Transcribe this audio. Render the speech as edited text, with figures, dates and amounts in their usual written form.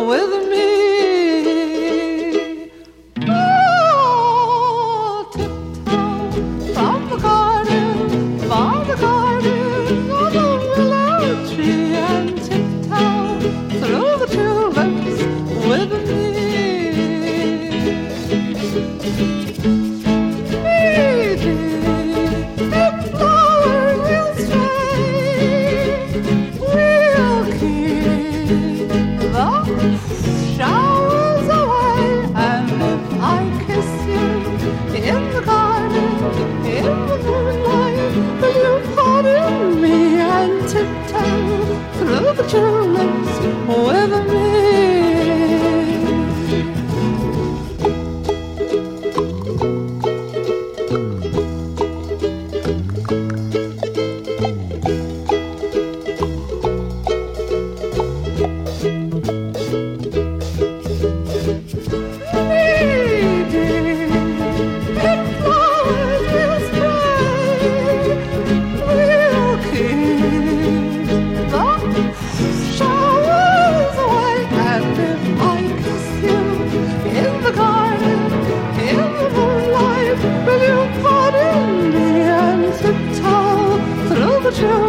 with me. Oh, tiptoe from the garden, by the garden, on the willow tree, and tiptoe through the tulips with me. Showers away, and if I kiss you in the garden, in the moonlight, will you pardon me and tiptoe through the tulips with me? Showers away, and if I kiss you in the garden, in the moonlight, will you pardon me and tiptoe through the tulips?